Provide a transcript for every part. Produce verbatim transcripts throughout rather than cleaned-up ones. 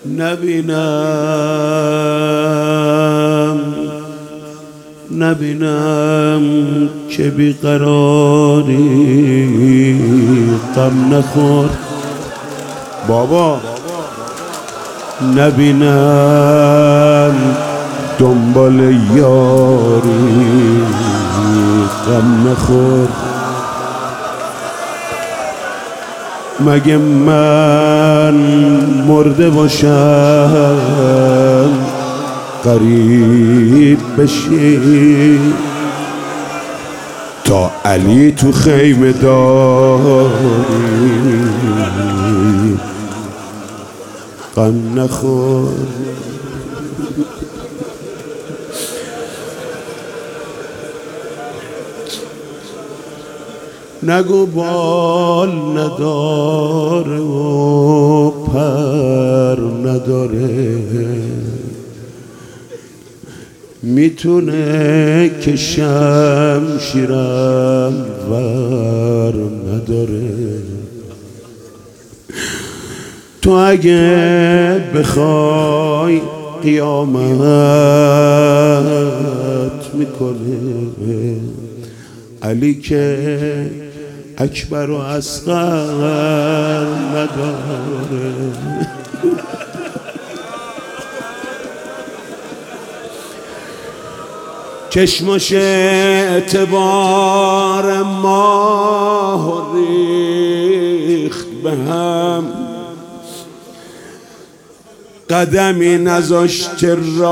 نبینم نبینم که بیقراری غم نخور بابا، نبینم دنبال یاری غم نخور. مگه من مرده باشم غریب بشی تا علی تو خیمه داری غم نخور. نگو بال نداره و پر نداره، میتونه که شمشیرم ور نداره. تو اگه بخوای قیامت میکنه، علی که اکبر و اصغر نداره. چشماش اعتبار ماه ریخت به هم، قدمی نذاشت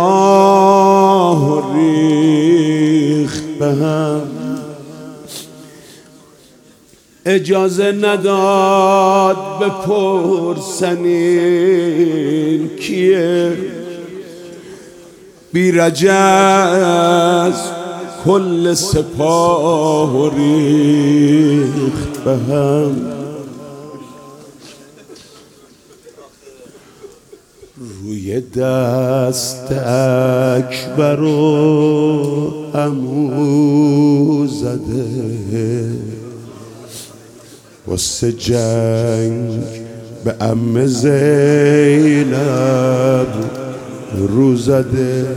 راه ریخت به هم. اجازه نداد بپرسنین کیه، بیرجز کل سپاه ریخت به هم. روی دست اکبر و عمو زده، واسه جنگ به عم زینب رو زده.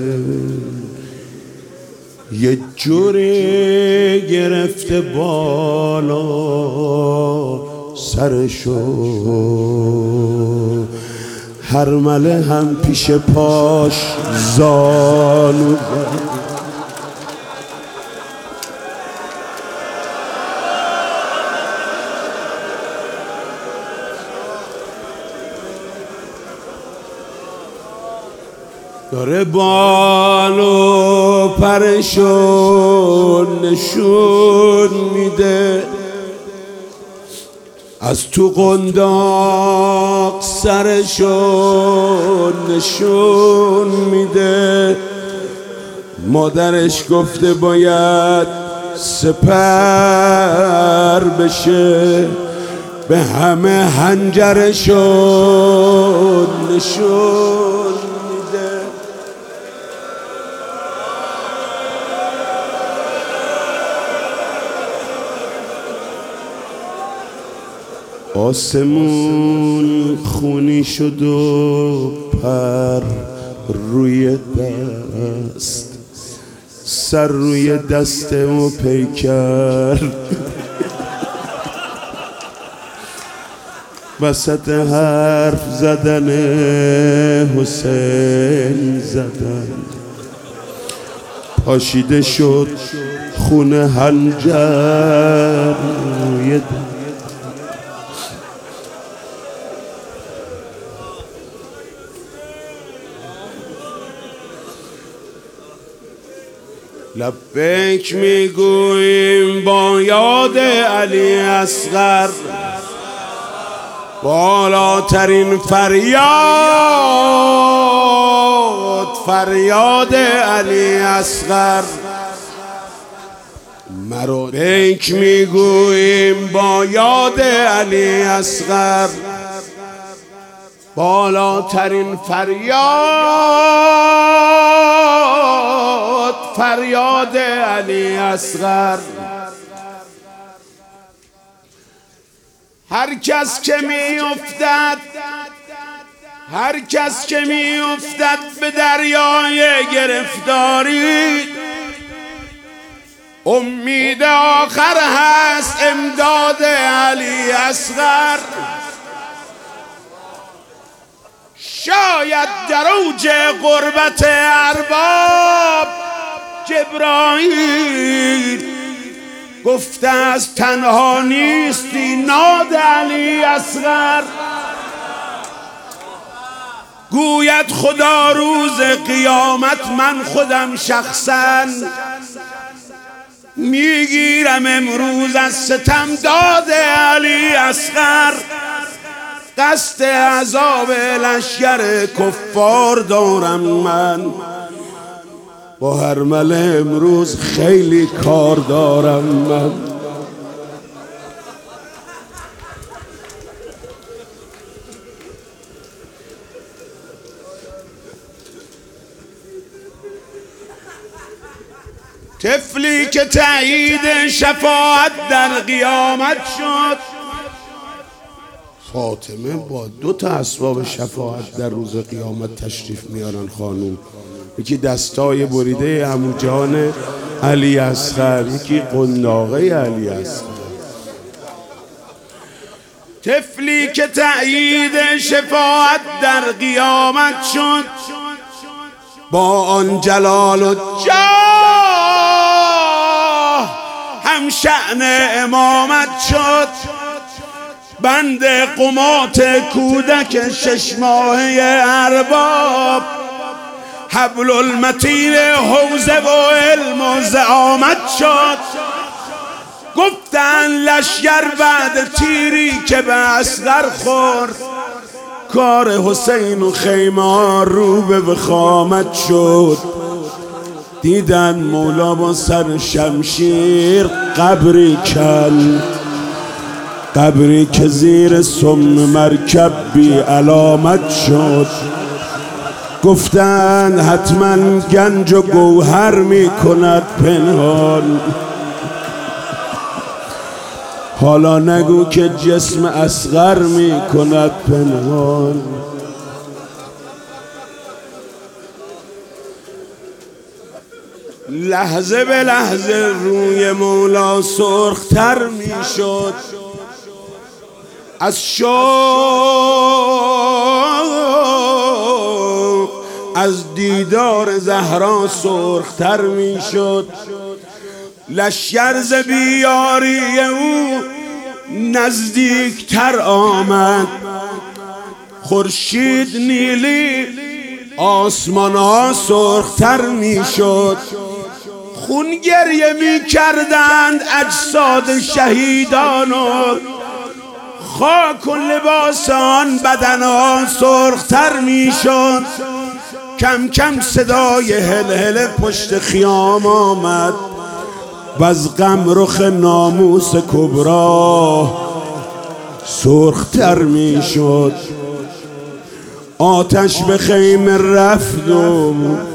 یه جوری گرفته بالا سرشو، هر مله هم پیش پاش زانو زد. داره بال و پرشون نشون میده، از تو قنداق سرشون نشون میده. مادرش گفته باید سپر بشه، به همه هنجرشون نشون میده. آسمون خونی شد و پر روی دست، سر روی دست و پیکر، وسط حرف زدن حسین زدن، پاشیده شد خون هنجر روی دست. لبیک میگوییم با یاد علی اصغر، بالاترین فریاد فریاد علی اصغر. مرو بیک میگوییم با یاد علی اصغر، بالاترین فریاد فریاد علی اصغر. هر کس که می افتد هر کس که می افتد به دریای گرفتاری امید آخر هست امداد علی اصغر. شاید در اوج غربت ارباب جبرائیل گفته است تنها نیستی ناد علی اصغر. گوید خدا روز قیامت من خودم شخصا میگیرم امروز از ستم داد علی اصغر. قصد عذاب لشکر کفار دارم من، با هرمله امروز خیلی کار دارم من. طفلی که تایید شفاعت در قیامت شد، فاطمه با دو تا اسباب شفاعت در روز قیامت تشریف میارن خانوم. یکی دستای بریده عمو جان علی اصغر، یکی قنداقه علی اصغر. طفلی که تایید شفاعت در قیامت شد، با آن جلال و جاه هم شأن امامت شد. بند قمات کودک شش ماهه ارباب، حبل المتین حوزه و علم و زعامت شد. گفتن لشکر بعد تیری که به اصغر خورد، کار حسین و خیمه رو به وخامت شد. دیدن مولا با سر شمشیر قبری کن، قبری که زیر سم مرکب بی علامت شد. گفتند حتما گنج و گوهر می کند پنهان، حالا نگو که جسم اصغر می کند پنهان. لحظه به لحظه روی مولا سرختر می شد، از شوق از دیدار زهرا سرختر می شد. لشکر ز بیاری او نزدیکتر آمد، خورشید نیلی آسمان ها سرختر می شد. خون گریه می کردند اجساد شهیدان و خاک و لباس آن بدن ها سرختر می شد. کم کم صدای هل هل پشت خیام آمد و از غم رخ ناموس کبرا سرختر می شد. آتش به خیمه رفت و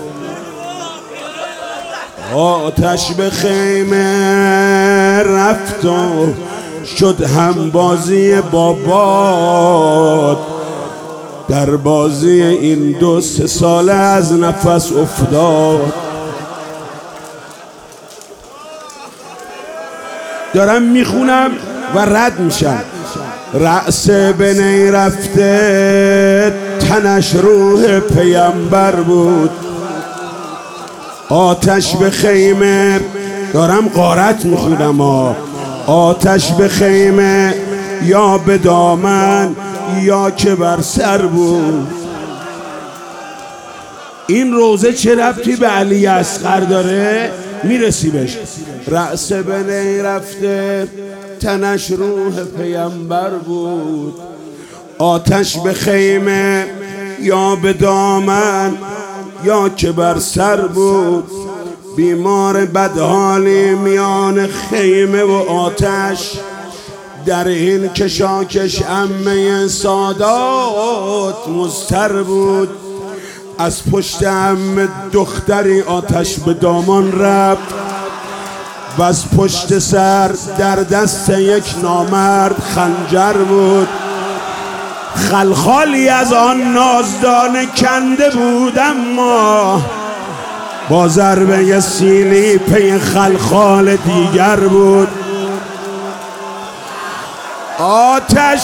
آتش به خیمه رفت و شد هم بازی بابات. در بازی این دو سه ساله از نفس افتاد. دارم میخونم و رد میشم. رأس به نی رفته تنش روح پیامبر بود. آتش به خیمه، دارم غارت میخونم ها. آتش به خیمه یا به دامن یا که بر سر بود. این روزه چه ربطی به علی اصغر داره؟ میرسی بهش. رأس به نی رفته تنش روح پیامبر بود. آتش به خیمه یا به دامن یا که بر سر بود. بیمار بدحالی میان خیمه و آتش، در این کشاکش عمه سادات مضطر بود. از پشت عمه دختری آتش به دامان رفت و از پشت سر در دست یک نامرد خنجر بود. خلخالی از آن نازدانه کنده بود، اما با ضربه سیلی پی خلخال دیگر بود. آتش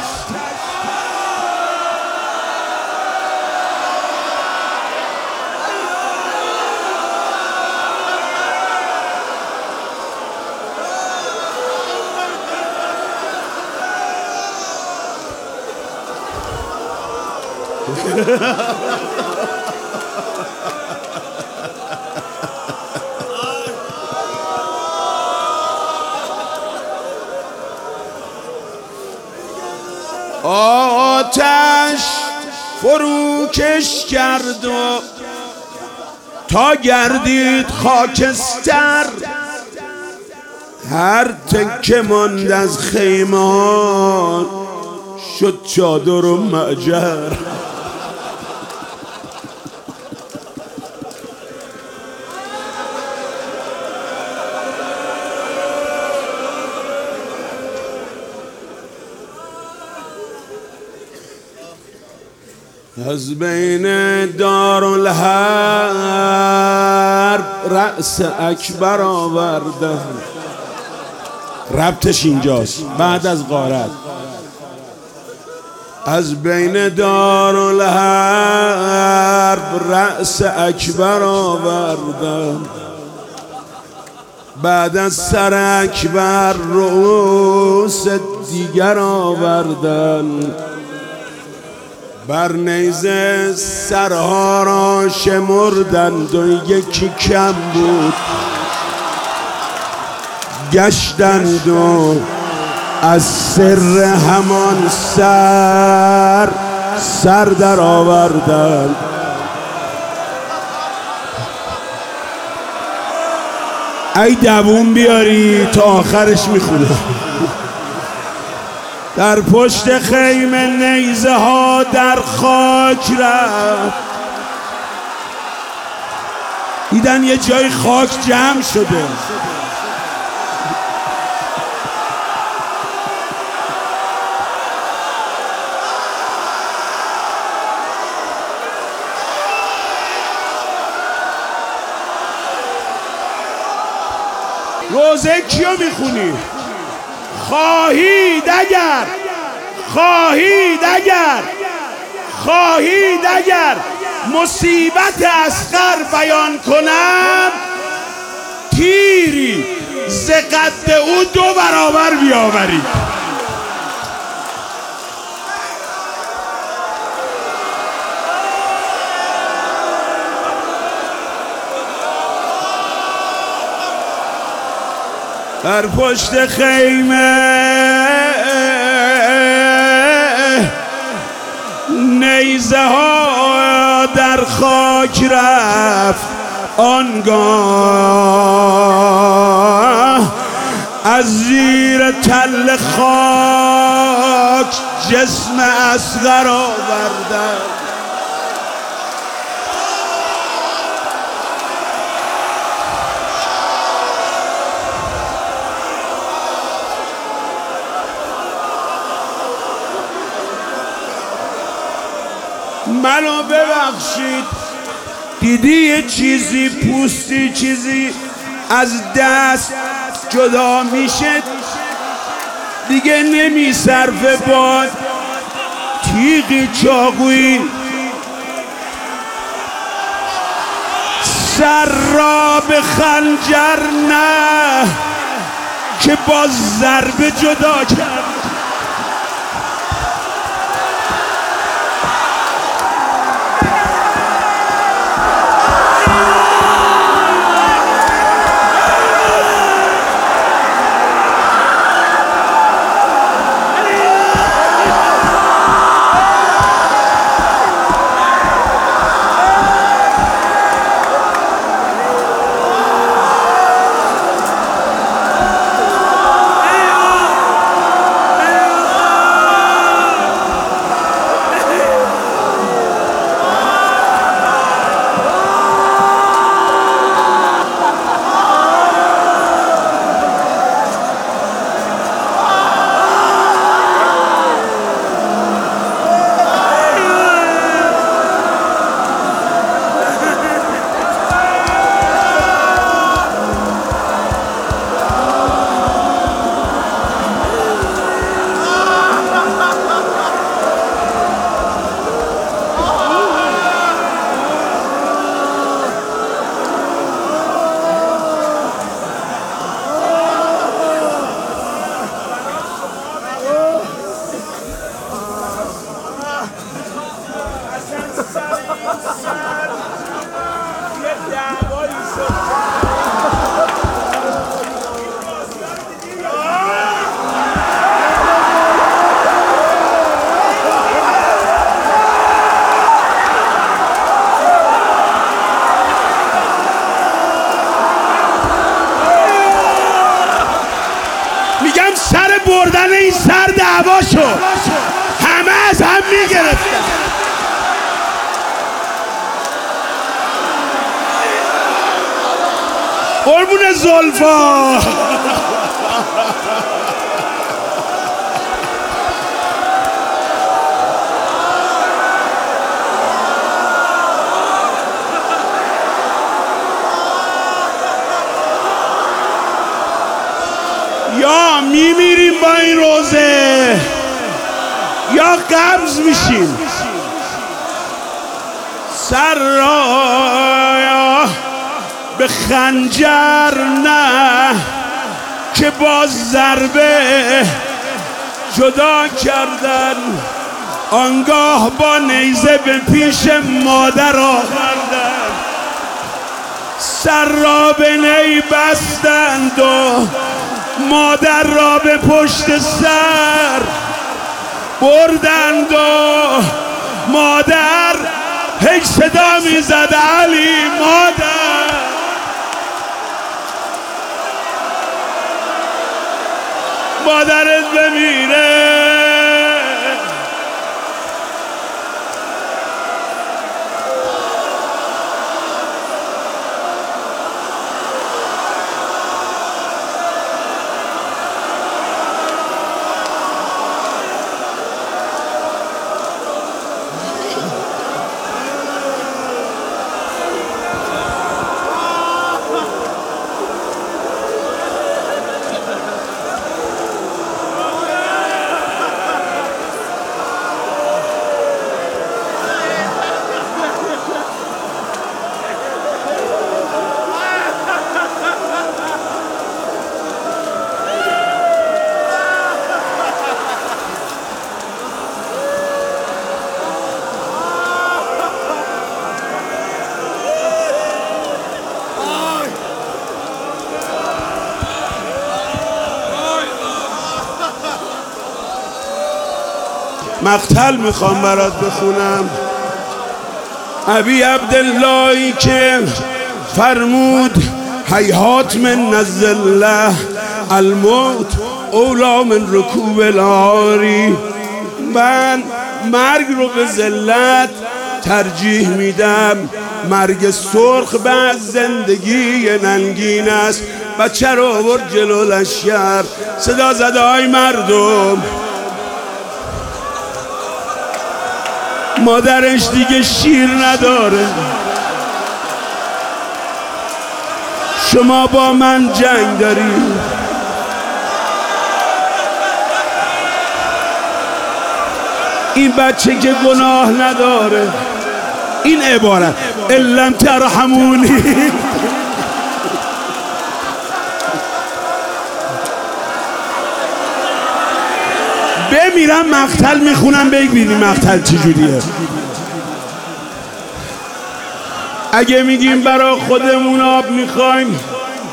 آتش فروکش کرد و تا گردید خاکستر، هر تکه ماند از خیمات شد چادر و معجر. از بین دارالحرب رأس اکبر آوردن. ربطش اینجاست بعد از غارت. از بین دارالحرب رأس اکبر آوردن، بعد از سر اکبر رؤوس دیگر آوردن. بر نیزه سرها را شمردند و یکی کم بود، گشتند و از سر همان سر سر در آوردند. ای دووم بیاری تا آخرش میخونم. در پشت خیمه نیزه ها در خاک رفت، دیدن یه جای خاک جمع شده. روزه کیو میخونی؟ خواهید اگر خواهید اگر خواهید اگر مصیبت اصغر بیان کنم، تیری ز قد او دو برابر بیاورید. در پشت خیمه نیزه ها در خاک رفت، آنگاه از زیر تل خاک جسم اصغر آوردند. منو ببخشید، دیدی یه چیزی پوستی چیزی از دست جدا میشه دیگه نمیصرفه، باد تیغی چاقویی سر را به خنجر نه که با ضربه جدا کرد. این سر دعوا شد، همه از هم میگرفتن. قربون زلفا یا میمیریم با این روزه یا قبض میشیم. سر را به خنجر نه که با ضربه جدا کردن، آنگاه با نیزه به پیش مادر آوردن. سر را به نی بستند و مادر را به پشت سر بردند و مادر هیچ صدا میزد علی مادر. مادرت بمیره. مقتل میخوام برات بخونم. ابی عبداللهی که فرمود هیهات من الذله الموت اولی من رکوب العاری. من مرگ رو به ذلت ترجیح میدم. مرگ سرخ بعد زندگی ننگین است. بچه رو آورد جلو لشکر، صدا زده های مردم. مادرش دیگه شیر نداره، شما با من جنگ داری. این بچه که گناه نداره. این عبارت الم ترحمونی. بمیرم مقتل میخونم ببینی مقتل چجوریه. اگه میگیم برا خودمون آب میخوایم،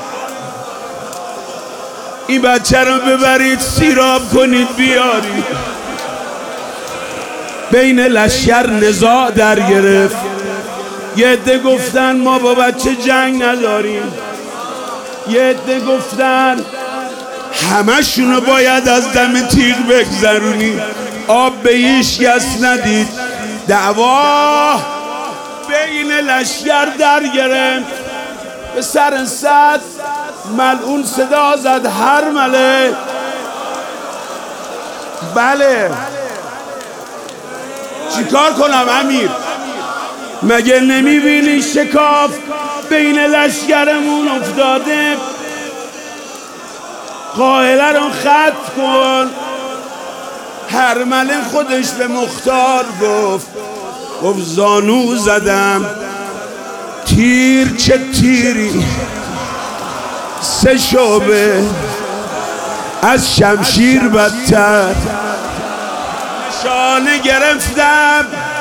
این بچه رو ببرید سیراب کنید بیارید. بین لشکر نزاع در گرفت. یه عده گفتن ما با بچه جنگ نداریم، یه عده گفتن همه شونو باید از دم تیغ بگذرونی، آب به هیچ کس ندید. دعوا بین لشکر در گرفت. به سر صد ملعون صدا زد هر مله. بله چیکار کنم امیر؟ مگه نمیبینی شکاف بین لشکرمون افتاده؟ قائله رو خط کن. هرمله خودش به مختار گفت گفت زانو زدم تیر چه تیری، سه شعبه از شمشیر بدتر. نشانه گرفتم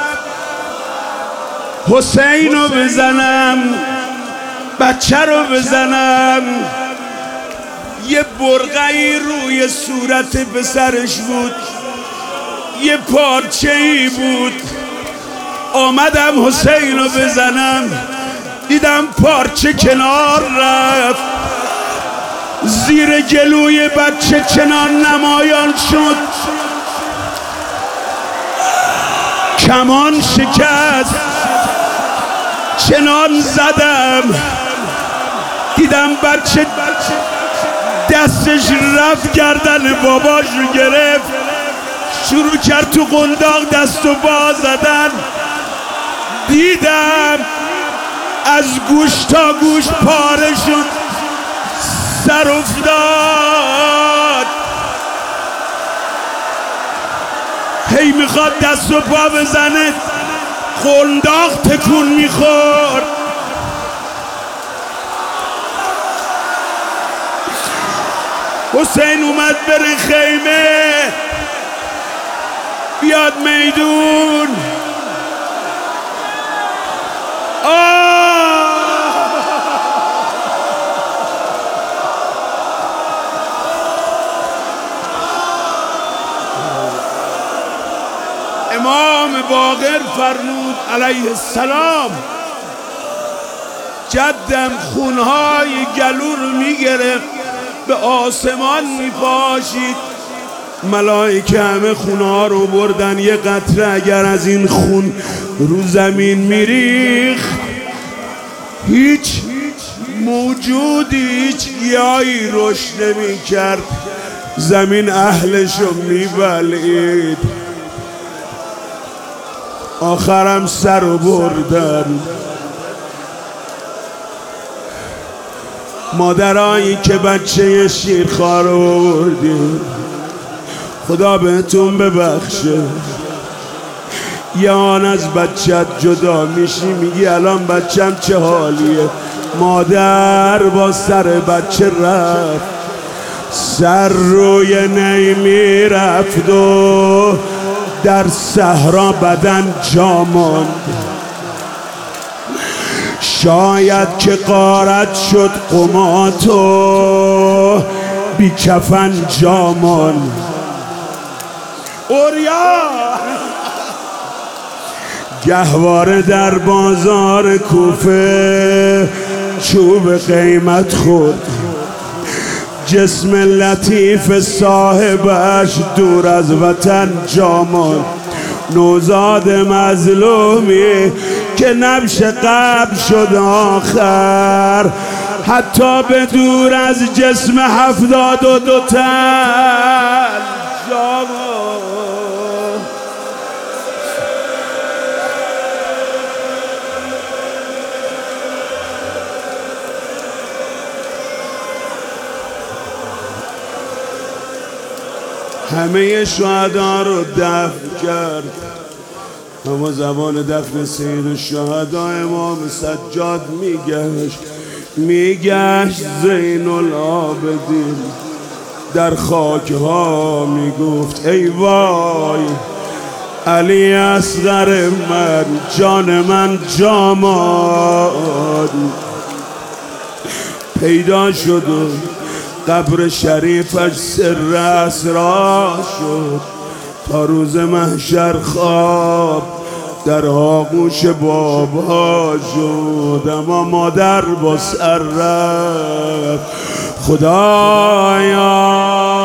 حسین رو بزنم، بچه رو بزنم. یه برقعی روی صورت پسرش بود، یه پارچه ای بود. آمدم حسین رو بزنم، دیدم پارچه کنار رفت. زیر گلوی بچه چنان نمایان شد، کمان شکست، چنان زدم دیدم بچه دستش رفت گردن باباش رو گرفت، شروع کرد تو قنداق دست و پا زدن. دیدم از گوش تا گوش پاره شد، سر افتاد، هی میخواد دست و پا بزنه، قنداق تکون میخورد. حسین اومد بره خیمه، بیاد میدون. امام باقر فرمود علیه السلام جدم خونهای گلو رو میگرفت به آسمان میپاشید، ملائکه همه خونها رو بردن، یه قطره اگر از این خون رو زمین میریخت هیچ موجودی هیچ گیاهی رشد نمیکرد، زمین اهلشو میبلعید. آخرم سر رو بردن. مادرایی که بچه شیرخوار رو بردید خدا بهتون ببخشه. یه آن از بچت جدا میشی میگی الان بچم چه حالیه. مادر با سر بچه رفت، سر روی نیمی رفت و در صحرا بدن جا ماند. شاید که غارت شد قمات و بی کفن جا ماند. اوریا گهواره در بازار کوفه چوب قیمت خورد، جسم لطیف صاحبش دور از وطن جا ماند. نوزاد مظلومی که نبش قبل شد آخر، حتی به دور از جسم هفتاد و دو تن جا ماند. همه شهدا رو دفن کرد، اما زمان دفن سید الشهدا امام سجاد میگشت میگشت زین العابدین در خاک ها میگفت ای وای علی اصغر من، جان من جا ماند. پیدا شد و قبر شریفش سر اسرار شد، تا روز محشر خواب در آغوش بابا شد. اما مادر با سر رفت. خدایا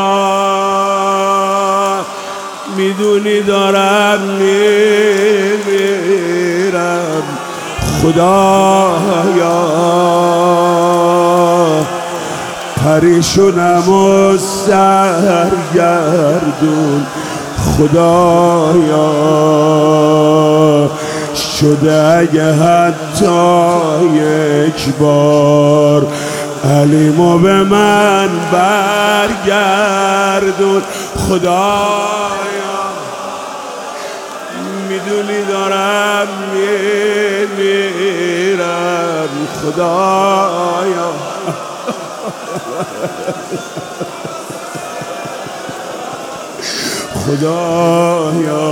میدونی دارم میمیرم، خدایا پریشونم و سرگردون، خدایا شده اگه حتی یک بار علیمو به من برگردون. خدایا میدونی دارم میمیرم، خدایا خدایا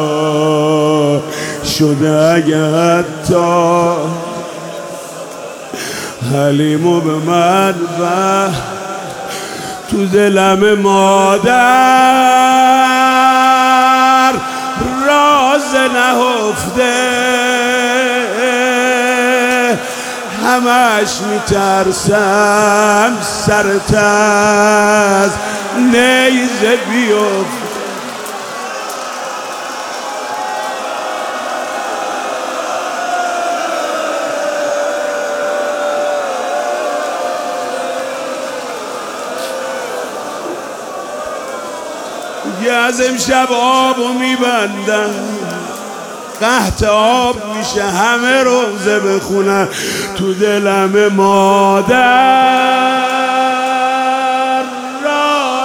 شده اگه حتی حلیمو به من و تو دلم مادر راز نهفته، همش میترسم سرت از نیزه بیفت. یه از امشب آبو میبندم، قحط آب میشه همه روزه بخونم تو دلم مادر را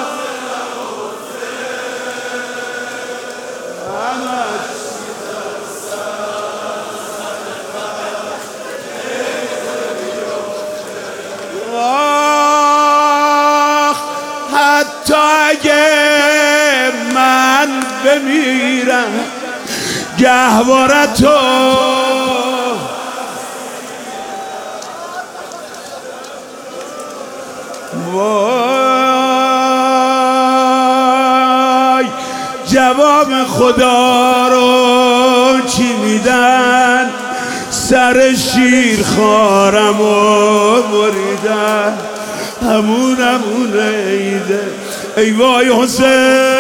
آخ حتی اگه من بمیرم گهواره تو وای جواب خدا رو چی میدن؟ سر شیر خارم و مریدن همون همون عیده. ای وای حسین